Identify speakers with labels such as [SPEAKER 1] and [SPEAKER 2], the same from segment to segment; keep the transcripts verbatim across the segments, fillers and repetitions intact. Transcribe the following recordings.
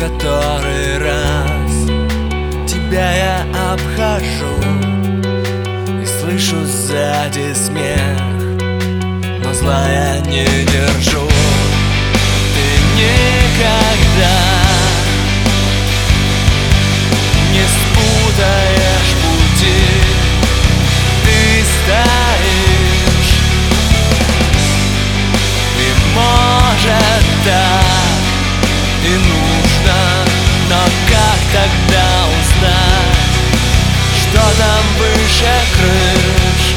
[SPEAKER 1] который раз тебя я обхожу и слышу сзади смех, но зла я не держу. Ты никогда не спутаешь пути, ты стоишь, и может так и нужно, но как тогда узнать, что там выше крыш?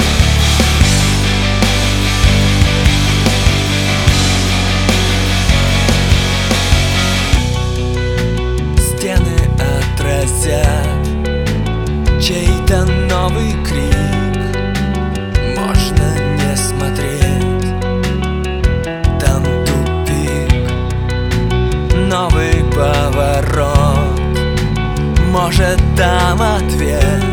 [SPEAKER 1] Стены отразят чей-то новый крик, можно не смотреть, там тупик, новый поворот, может там ответ.